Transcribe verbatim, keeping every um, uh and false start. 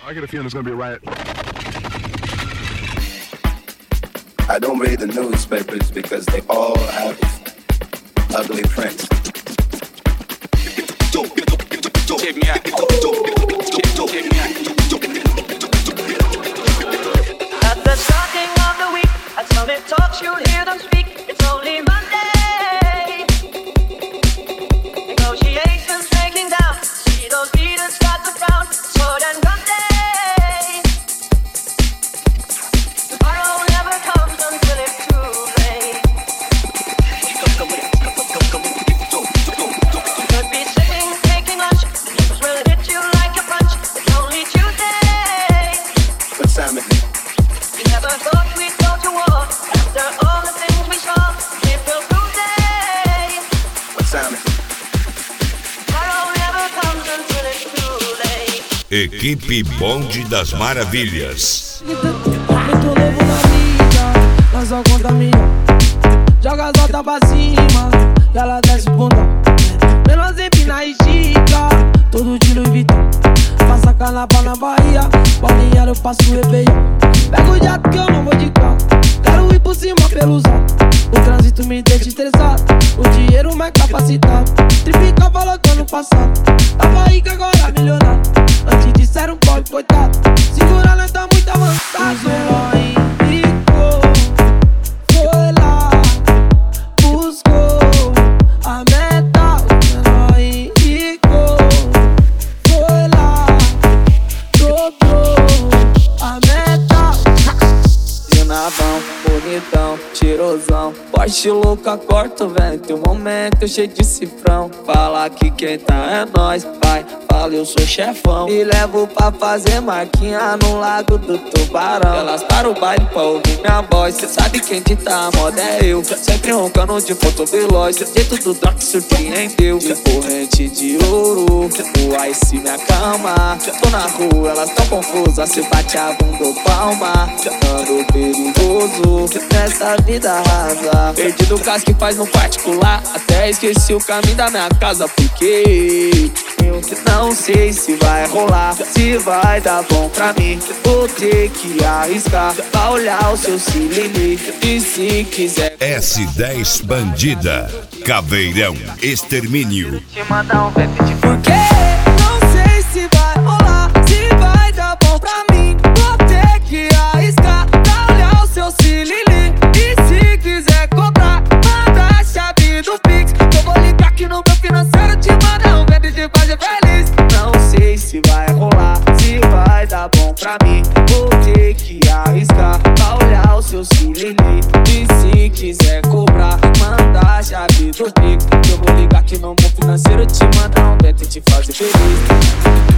I get a feeling there's gonna be a riot. I don't read the newspapers because they all have ugly print. Check me out. Check me out. At the starting of the week, at Summit Talks, you'll hear them speak. It's only Monday. Negotiations breaking down. See those leaders start to frown. So then Monday. Tomorrow never comes until it's too late. Could be sitting, taking lunch. News will hit you like a punch. It's only Tuesday. What's happening? We never thought we'd go to war. After all the things we saw, it will prove day. What's happening? Tomorrow never comes until it's too late. Equipe Bonde das Maravilhas. Muito novo na mídia, nós só contamina. Joga as altas pra cima, e ela desce bunda. Menos empina e estica, todo de Louis Vuitton. Passa carnaval na Bahia, balneário eu passo Réveillon. Pego o jato que eu não vou de carro, quero ir por cima pelos altos. O trânsito me deixa estressado, o dinheiro mais capacitado. Triplica valor do ano passado, tava rico agora milionário. Antes disseram um pobre coitado, segura nós tá muito avançado. Os heróis ficou, foi lá, buscou a meta. Os heróis ficou, foi lá, dobrou a meta. Navão, bonitão, tirosão, Porsche louca, corta o vento. Um momento cheio de cifrão. Fala que quem tá é nós, pai. Fala eu sou chefão. E levo pra fazer marquinha no Lago do Tubarão. Elas param o baile pra ouvir minha voz. Cê sabe quem dita a moda é eu. Sempre roncando de ponto veloz. Jeito do Doc surpreendeu. De corrente de ouro, o Ice me acalma. Tô na rua, elas tão confusas. Se bate a bunda ou palma. Ando perigoso nessa vida rasa. Perdi do caso que faz no particular. Até esqueci o caminho da minha casa. Porque eu não sei se vai rolar, se vai dar bom pra mim. Vou ter que arriscar pra olhar o seu cilindro. E se quiser S dez Bandida, Caveirão, Extermínio. te mandar um rap de Porque não sei se vai rolar, se vai dar bom pra mim. Vou ter que arriscar pra olhar o seu cilindro. E se quiser comprar, manda a chave do Pix. Eu vou ligar aqui no meu financeiro, te mandar um vento de fazer feliz. Não sei se vai rolar, se vai dar bom pra mim. Vou ter que arriscar pra olhar o seu cilindro. E se quiser cobrar, manda a chave do Pix. Eu vou ligar aqui no meu financeiro, te mandar um vento de fazer feliz.